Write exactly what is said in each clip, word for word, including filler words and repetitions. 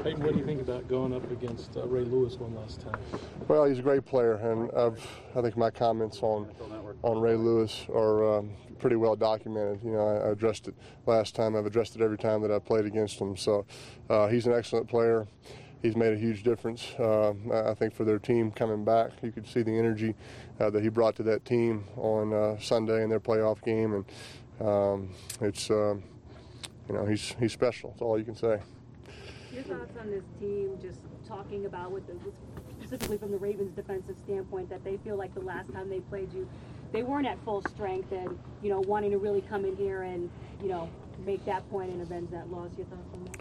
Peyton, what do you think about going up against uh, Ray Lewis one last time? Well, he's a great player, and I've, I think my comments on on Ray Lewis are um, pretty well documented. You know, I, I addressed it last time. I've addressed it every time that I played against him. So uh, he's an excellent player. He's made a huge difference, uh, I think, for their team coming back. You could see the energy uh, that he brought to that team on uh, Sunday in their playoff game, and um, it's, uh, you know, he's he's special. That's all you can say. Your thoughts on this team, just talking about with the, specifically from the Ravens' defensive standpoint, that they feel like the last time they played you, they weren't at full strength, and you know, wanting to really come in here and you know make that point and avenge that loss. Your thoughts on that?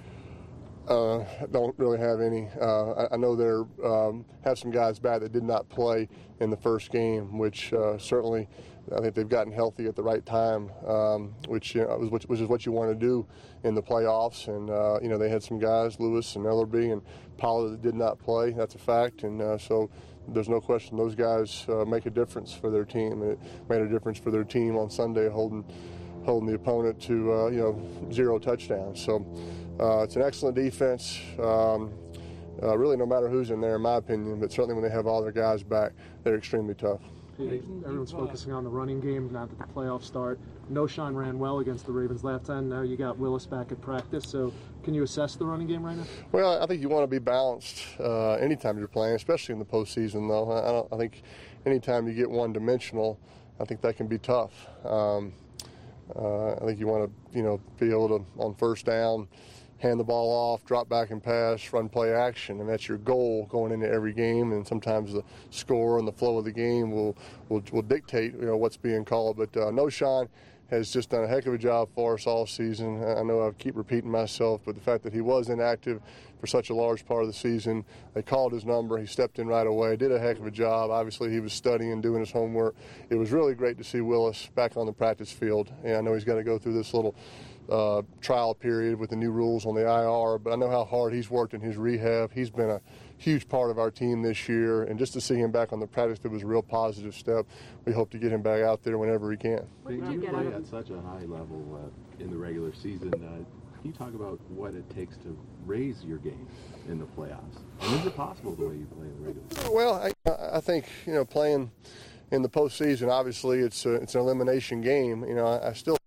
Uh, I don't really have any. Uh, I, I know they um, have some guys back that did not play in the first game, which uh, certainly I think they've gotten healthy at the right time, um, which, you know, which, which is what you want to do in the playoffs. And uh, you know, they had some guys, Lewis and Ellerby and Pollard, that did not play. That's a fact, and uh, so there's no question those guys uh, make a difference for their team. And it made a difference for their team on Sunday, holding holding the opponent to uh, you know zero touchdowns. So. Uh, it's an excellent defense, um, uh, really no matter who's in there, in my opinion, but certainly when they have all their guys back, they're extremely tough. Hey, everyone's focusing on the running game now that the playoffs start. Noshan ran well against the Ravens last time. Now you got Willis back at practice. So can you assess the running game right now? Well, I think you want to be balanced uh, anytime you're playing, especially in the postseason, though. I, don't, I think anytime you get one-dimensional, I think that can be tough. Um, uh, I think you want to, you know, be able to, on first down, hand the ball off, drop back and pass, run play action, and that's your goal going into every game. And sometimes the score and the flow of the game will will, will dictate, you know, what's being called. But uh, Noshan has just done a heck of a job for us all season. I know I keep repeating myself, but the fact that he was inactive for such a large part of the season, they called his number, he stepped in right away, did a heck of a job. Obviously, he was studying, doing his homework. It was really great to see Willis back on the practice field. And I know he's got to go through this little Uh, trial period with the new rules on the I R, but I know how hard he's worked in his rehab. He's been a huge part of our team this year, and just to see him back on the practice field was a real positive step. We hope to get him back out there whenever he can. You play at such a high level uh, in the regular season. Uh, can you talk about what it takes to raise your game in the playoffs? And is it possible the way you play in the regular season? Well, I, I think, you know, playing in the postseason, obviously it's a, it's an elimination game. You know, I, I still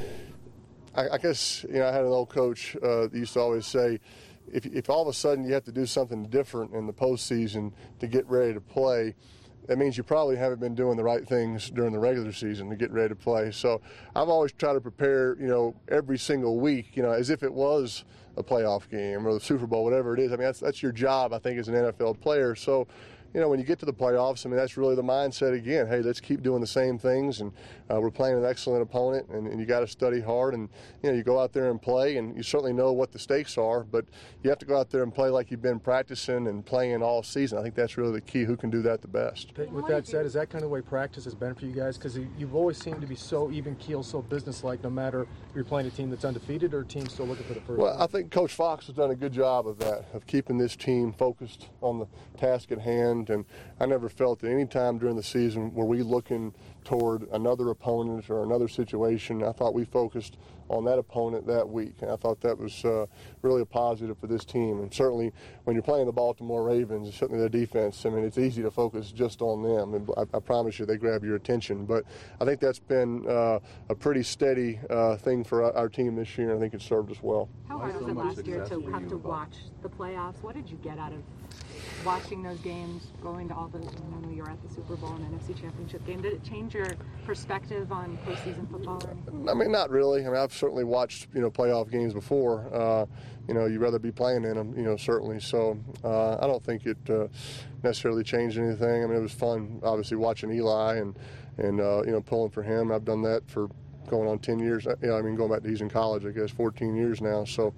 I guess, you know, I had an old coach uh, that used to always say, if, if all of a sudden you have to do something different in the postseason to get ready to play, that means you probably haven't been doing the right things during the regular season to get ready to play. So I've always tried to prepare, you know, every single week, you know, as if it was a playoff game or the Super Bowl, whatever it is. I mean, that's, that's your job, I think, as an N F L player. So, you know, when you get to the playoffs, I mean, that's really the mindset again. Hey, let's keep doing the same things, and uh, we're playing an excellent opponent, and, and you got to study hard, and you know, you go out there and play, and you certainly know what the stakes are, but you have to go out there and play like you've been practicing and playing all season. I think that's really the key. Who can do that the best? With that said, is that kind of the way practice has been for you guys? Because you've always seemed to be so even keel, so businesslike, no matter if you're playing a team that's undefeated or a team still looking for the first. Well, game. I think Coach Fox has done a good job of that, of keeping this team focused on the task at hand, and I never felt at any time during the season were we looking toward another opponent or another situation. I thought we focused on that opponent that week, and I thought that was uh, really a positive for this team. And certainly when you're playing the Baltimore Ravens, certainly their defense, I mean, it's easy to focus just on them, and I, I promise you they grab your attention. But I think that's been uh, a pretty steady uh, thing for our, our team this year, and I think it served us well. How hard was it last year to have to watch the playoffs? What did you get out of watching those games, going to all the, I know you were at the Super Bowl and N F C Championship game? Did it change your perspective on postseason football or anything? I mean, not really. I mean, I've certainly watched, you know, playoff games before. Uh, you know, you'd rather be playing in them, you know, certainly. So uh, I don't think it uh, necessarily changed anything. I mean, it was fun, obviously, watching Eli and, and uh, you know, pulling for him. I've done that for going on ten years. You know, I mean, going back to he's in college, I guess, fourteen years now. So,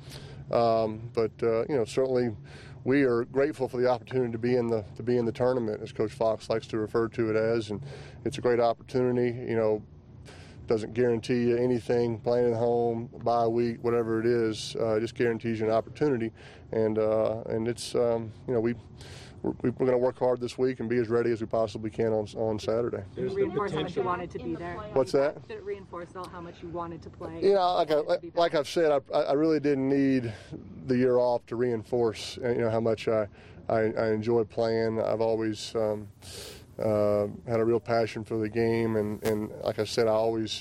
um, but, uh, you know, certainly we are grateful for the opportunity to be in the to be in the tournament, as Coach Fox likes to refer to it as, and it's a great opportunity. You know, doesn't guarantee you anything. Playing at home, bye week, whatever it is, uh, just guarantees you an opportunity, and uh, and it's um, you know we we're, we're going to work hard this week and be as ready as we possibly can on on Saturday. Did it reinforce how much you wanted to be there? What's that? Did it reinforce how much you wanted to play? You know, like I, like I've said, I, I really didn't need the year off to reinforce, you know, how much I I, I enjoy playing. I've always um, uh, had a real passion for the game, and, and like I said, I always,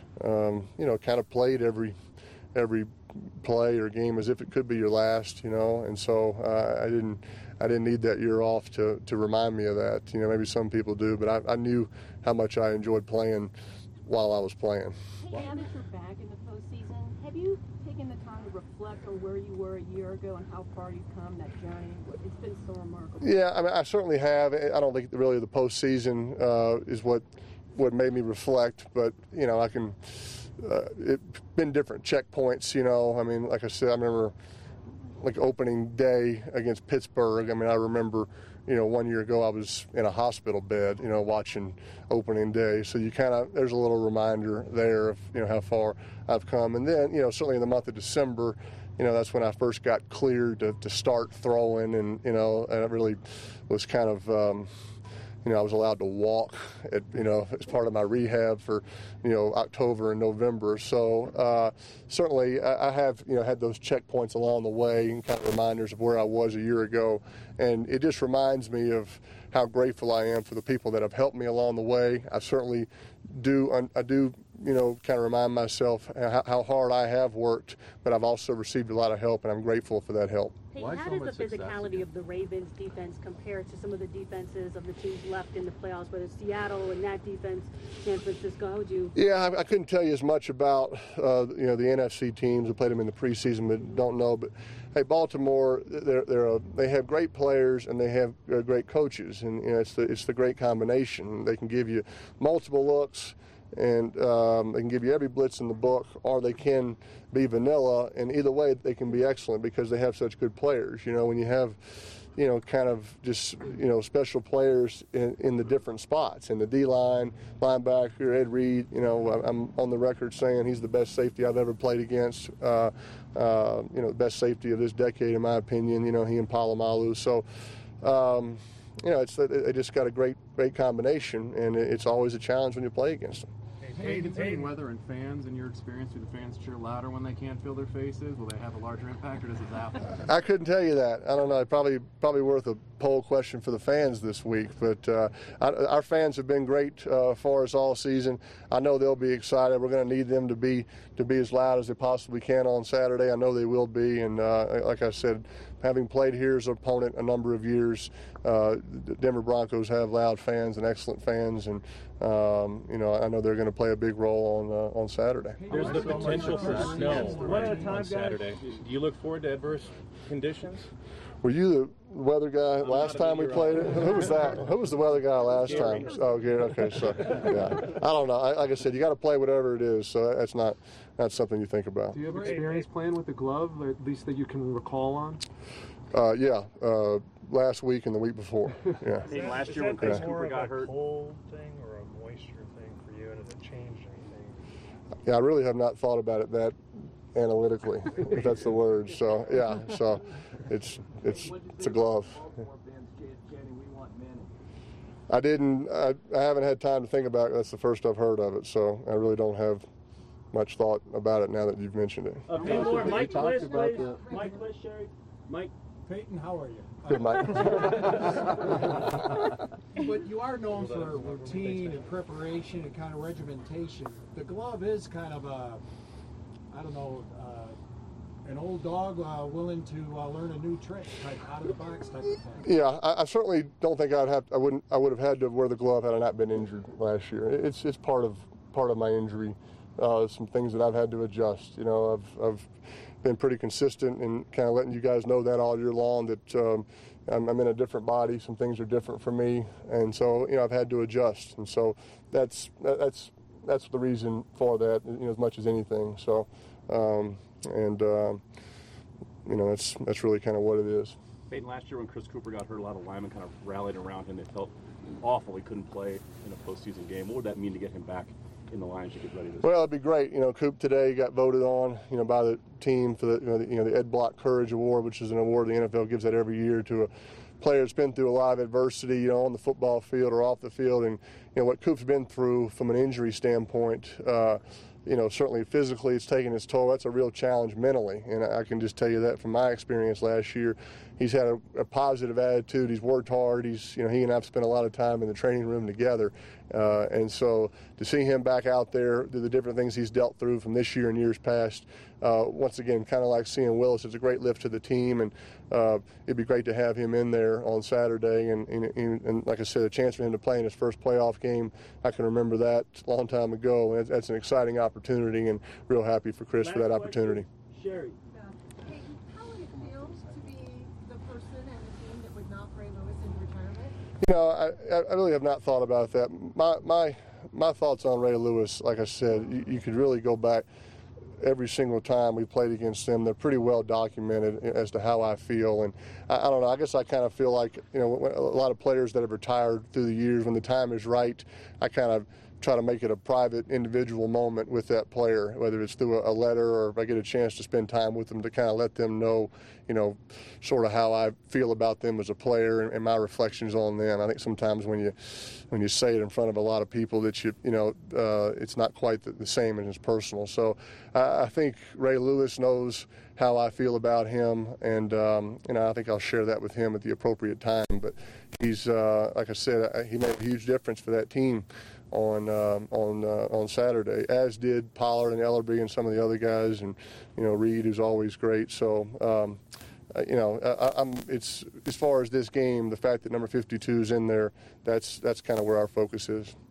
um, you know, kind of played every every play or game as if it could be your last, you know, and so uh, I didn't I didn't need that year off to, to remind me of that. You know, maybe some people do, but I, I knew how much I enjoyed playing while I was playing. Hey, now that you're back in the postseason, have you taken the time to reflect on where you were a year ago and how far you've come, that journey? It's been so remarkable. Yeah, I mean, I certainly have. I don't think really the postseason uh, is what what made me reflect, but you know, I can. Uh, it's been different checkpoints, you know. I mean, like I said, I remember like opening day against Pittsburgh. I mean, I remember, you know, one year ago I was in a hospital bed, you know, watching opening day. So you kind of, there's a little reminder there of, you know, how far I've come. And then, you know, certainly in the month of December, you know, that's when I first got cleared to, to start throwing, and, you know, and it really was kind of, um, you know, I was allowed to walk, at, you know, as part of my rehab for, you know, October and November. So uh, certainly I, I have, you know, had those checkpoints along the way and kind of reminders of where I was a year ago. And it just reminds me of how grateful I am for the people that have helped me along the way. I certainly do, I do, you know, kind of remind myself how, how hard I have worked, but I've also received a lot of help, and I'm grateful for that help. Hey, Why how so does much the success physicality again? of the Ravens defense compare to some of the defenses of the teams left in the playoffs, whether it's Seattle and that defense, San Francisco? How would you? Yeah, I, I couldn't tell you as much about uh, you know the N F C teams. I played them in the preseason, but don't know. But hey, Baltimore, they're, they're a, they have great players and they have uh, great coaches, and you know it's the it's the great combination. They can give you multiple looks, and um, they can give you every blitz in the book, or they can be vanilla, and either way they can be excellent because they have such good players. You know, when you have, you know, kind of just, you know, special players in, in the different spots, in the D-line, linebacker, Ed Reed, you know, I'm on the record saying he's the best safety I've ever played against, uh, uh, you know, the best safety of this decade in my opinion, you know, he and Palomalu. So, um, you know, it's they just got a great, great combination, and it's always a challenge when you play against them. Hey, considering weather and fans, in your experience, do the fans cheer louder when they can't feel their faces? Will they have a larger impact, or does it happen? I couldn't tell you that. I don't know. Probably probably worth a poll question for the fans this week. But uh, I, our fans have been great uh, for us all season. I know they'll be excited. We're going to need them to be to be as loud as they possibly can on Saturday. I know they will be. And uh, like I said, having played here as an opponent a number of years, uh, the Denver Broncos have loud fans and excellent fans, and um, you know I know they're going to play a big role on uh, on Saturday. There's the potential for snow on, on Saturday. Do you look forward to adverse conditions? Were you the weather guy last time we played it? Who was that? Who was the weather guy last time? Oh, Gary. Okay, so yeah, I don't know. I, like I said, you got to play whatever it is. So that's not that's something you think about. Do you have experience playing with the glove, or at least that you can recall on? Uh, yeah, uh, last week and the week before. Yeah. I mean, last Is year when that Chris more Cooper of got a hurt. cold thing or a moisture thing for you, and has it changed anything? Yeah, I really have not thought about it that analytically, if that's the word. So yeah, so it's it's it's a glove. I didn't. I, I haven't had time to think about it. That's the first I've heard of it. So I really don't have much thought about it now that you've mentioned it. Uh, Peyton, more, Mike, please, please. Mike, please, Sherry. Mike. Peyton, how are you? Good, Mike. But you are known for routine and preparation and kind of regimentation. The glove is kind of a, I don't know, uh, an old dog uh, willing to uh, learn a new trick, type out of the box type of thing. Yeah, I, I certainly don't think I'd have. I wouldn't. I would have had to wear the glove had I not been injured last year. It's it's part of part of my injury. Uh, some things that I've had to adjust. You know, I've I've been pretty consistent in kind of letting you guys know that all year long that um, I'm, I'm in a different body. Some things are different for me, and so you know I've had to adjust. And so that's that's that's the reason for that. You know, as much as anything. So, um, and uh, you know that's that's really kind of what it is. Peyton, last year when Chris Cooper got hurt, a lot of linemen kind of rallied around him. They felt awful he couldn't play in a postseason game. What would that mean to get him back in the lines to get ready to? Well, it'd be great. You know, Coop today got voted on, you know, by the team for the, you know, the, you know, the Ed Block Courage Award, which is an award the N F L gives that every year to a player that's been through a lot of adversity, you know, on the football field or off the field, and you know what Coop's been through from an injury standpoint. Uh, you know, certainly physically it's taken its toll. That's a real challenge mentally, and I can just tell you that from my experience last year. He's had a, a positive attitude. He's worked hard. He's, you know, he and I've spent a lot of time in the training room together, uh, and so to see him back out there, do the different things he's dealt through from this year and years past, uh, once again, kind of like seeing Willis, it's a great lift to the team, and uh, it'd be great to have him in there on Saturday, and, and, and like I said, a chance for him to play in his first playoff game. I can remember that a long time ago, and that's, that's an exciting opportunity, and real happy for Chris for that opportunity. Sherry. Peyton, how would it feel to be the person and the team that would knock Ray Lewis into retirement? You know, I, I really have not thought about that. My my my thoughts on Ray Lewis, like I said, you, you could really go back every single time we played against them. They're pretty well documented as to how I feel, and I, I don't know. I guess I kind of feel like, you know, a lot of players that have retired through the years, when the time is right, I kind of try to make it a private, individual moment with that player, whether it's through a, a letter or if I get a chance to spend time with them to kind of let them know, you know, sort of how I feel about them as a player and, and my reflections on them. I think sometimes when you when you say it in front of a lot of people that you, you know, uh, it's not quite the, the same as it's personal. So I, I think Ray Lewis knows how I feel about him, and um, you know, I think I'll share that with him at the appropriate time. But he's, uh, like I said, he made a huge difference for that team on uh, on uh, on Saturday, as did Pollard and Ellerby and some of the other guys, and you know, Reed, who's always great. So um, uh, you know, I, I'm it's as far as this game, the fact that number fifty-two is in there, that's that's kind of where our focus is.